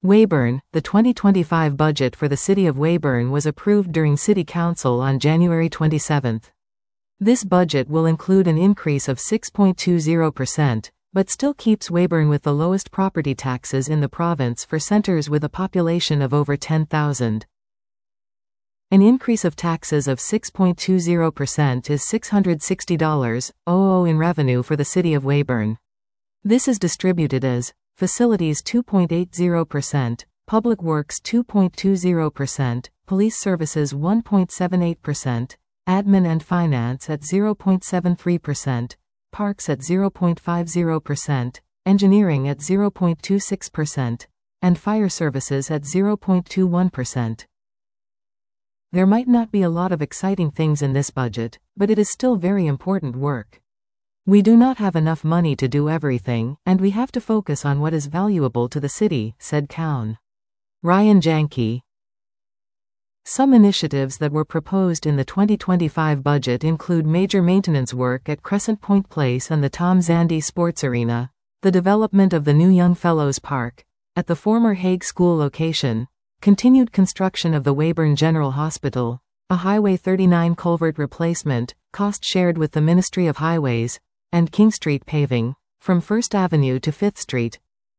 Weyburn. The 2025 budget for the City of Weyburn was approved during City Council on January 27. This budget will include an increase of 6.20%, but still keeps Weyburn with the lowest property taxes in the province for centres with a population of over 10,000. An increase of taxes of 6.20% is $660.00 in revenue for the City of Weyburn. This is distributed as Facilities 2.80%, Public Works 2.20%, Police Services 1.78%, Admin and Finance at 0.73%, Parks at 0.50%, Engineering at 0.26%, and Fire Services at 0.21%. There might not be a lot of exciting things in this budget, but it is still very important work. We do not have enough money to do everything, and we have to focus on what is valuable to the city, said Cowan. Ryan Janke. Some initiatives that were proposed in the 2025 budget include major maintenance work at Crescent Point Place and the Tom Zandi Sports Arena, the development of the new Young Fellows Park at the former Hague School location, continued construction of the Weyburn General Hospital, a Highway 39 culvert replacement, cost shared with the Ministry of Highways, and King Street paving, from 1st Avenue to 5th Street.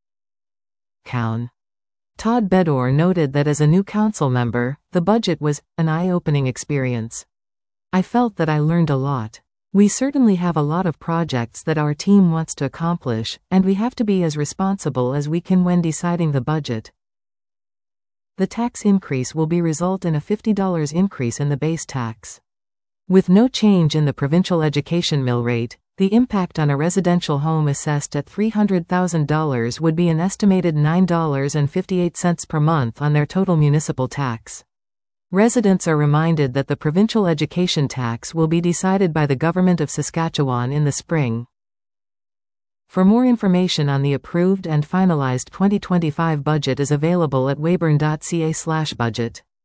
Cowan. Todd Bedore noted that as a new council member, the budget was an eye-opening experience. I felt that I learned a lot. We certainly have a lot of projects that our team wants to accomplish, and we have to be as responsible as we can when deciding the budget. The tax increase will result in a $50 increase in the base tax. With no change in the provincial education mill rate, the impact on a residential home assessed at $300,000 would be an estimated $9.58 per month on their total municipal tax. Residents are reminded that the provincial education tax will be decided by the Government of Saskatchewan in the spring. For more information on the approved and finalized 2025 budget is available at weyburn.ca/budget.